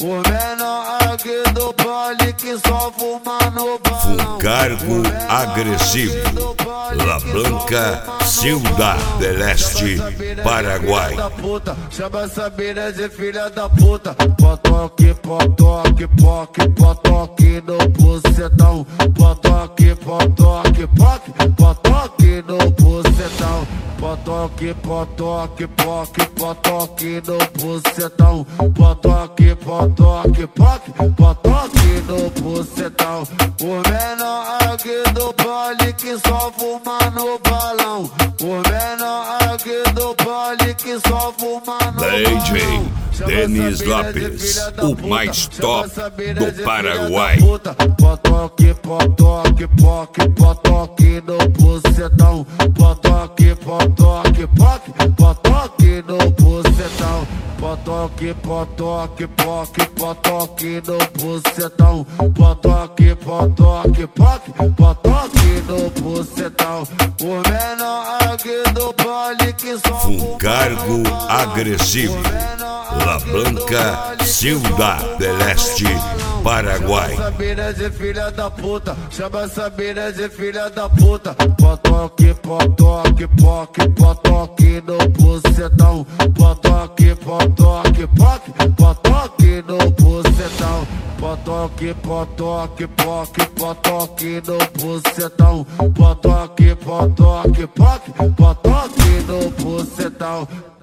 O menor aqui do baile que só fuma no balão. Funcargo agressivo, La Blanca, Ciudad del Este, Paraguai. Chama essa mina de filha da puta. Potoque, potoque, poque, potoque no bucetão. Potoque, potoque, poque, potoque no bucetão. Potoque, potoque, poque, potoque no bucetão. Potoque, potoque, poque, potoque no bucetão. O menor aqui do baile que só fuma no balão. O menor aqui do baile que só fuma no balão. DJ Denis Lopes, o mais top do Paraguai. Potoque, potoque, poque, potoque no bucetão. Potoque, potoque, poque, potoque no bucetão. Potoque, potoque, poque, potoque no bucetão. Potoque, potoque, poque, potoque no bucetão. O menor aqui do baile que só Funcargo agressivo, La Blanca, Ciudad del Este, Paraguai. Chama essa mina de filha da puta. Chama essa mina de filha da puta. Potoque, potoque, poque, potoque no bucetão. Potoque, potoque, poque, potoque no bucetão. Potoque, potoque, poque, potoque no bucetão. Potoque, potoque, poque, potoque no bucetão.